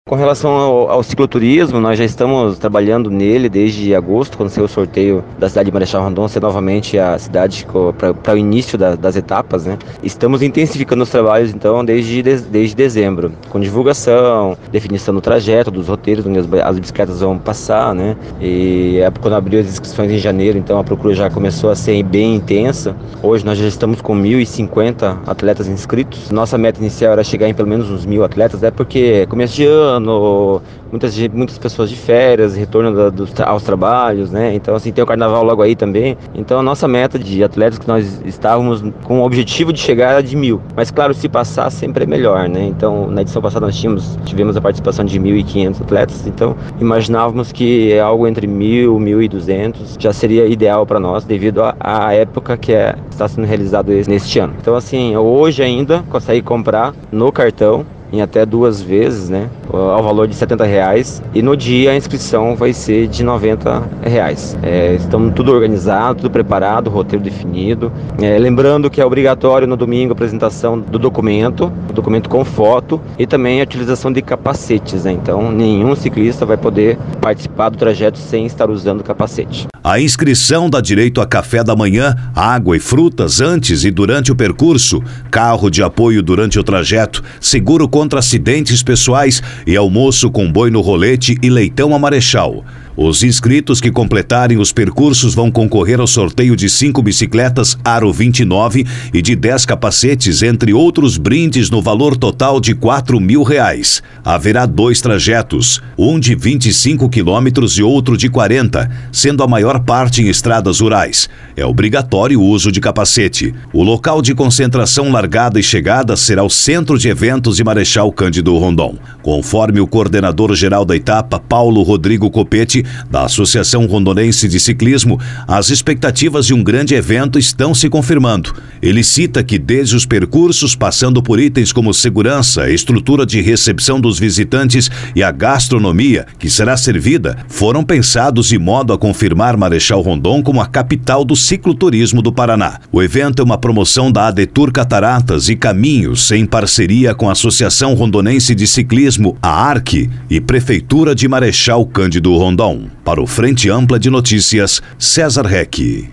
Com relação ao cicloturismo, nós já estamos trabalhando nele desde agosto, quando saiu o sorteio da cidade de Marechal Rondon ser novamente a cidade para o início das etapas, né? Estamos intensificando os trabalhos, então, desde dezembro, com divulgação, definição do trajeto, dos roteiros onde as bicicletas vão passar, né? E quando abriu as inscrições em janeiro, então a procura já começou a ser bem intensa. Hoje nós já estamos com 1.050 atletas inscritos. Nossa meta inicial era chegar em pelo menos uns 1.000 atletas, né? Porque começo de ano, muitas pessoas de férias, retorno aos trabalhos, né? Então, assim, tem o carnaval logo aí também. Então, a nossa meta de atletas que nós estávamos com o objetivo de chegar era de 1.000. Mas, claro, se passar, sempre é melhor, né? Então, na edição passada nós tivemos a participação de 1.500 atletas. Então, imaginávamos que algo entre 1.000, 1.200 já seria ideal para nós, devido à época que está sendo realizado neste ano. Então, assim, hoje ainda consegue comprar no cartão em até 2 vezes, né, ao valor de R$70, e no dia a inscrição vai ser de R$90. Estamos tudo organizado, tudo preparado, roteiro definido. Lembrando que é obrigatório no domingo a apresentação do documento com foto e também a utilização de capacetes, né? Então nenhum ciclista vai poder participar do trajeto sem estar usando capacete. A inscrição dá direito a café da manhã, água e frutas antes e durante o percurso, carro de apoio durante o trajeto, seguro contra acidentes pessoais e almoço com boi no rolete e leitão a Marechal. Os inscritos que completarem os percursos vão concorrer ao sorteio de 5 bicicletas Aro 29 e de 10 capacetes, entre outros brindes, no valor total de R$4.000. Haverá 2 trajetos, um de 25 quilômetros e outro de 40, sendo a maior parte em estradas rurais. É obrigatório o uso de capacete. O local de concentração, largada e chegada será o Centro de Eventos de Marechal Cândido Rondon. Conforme o coordenador-geral da etapa, Paulo Rodrigo Copete, da Associação Rondonense de Ciclismo, as expectativas de um grande evento estão se confirmando. Ele cita que desde os percursos, passando por itens como segurança, estrutura de recepção dos visitantes e a gastronomia que será servida, foram pensados de modo a confirmar Marechal Rondon como a capital do cicloturismo do Paraná. O evento é uma promoção da ADETUR Cataratas e Caminhos, em parceria com a Associação Rondonense de Ciclismo, a ARC, e Prefeitura de Marechal Cândido Rondon. Para o Frente Ampla de Notícias, César Reck.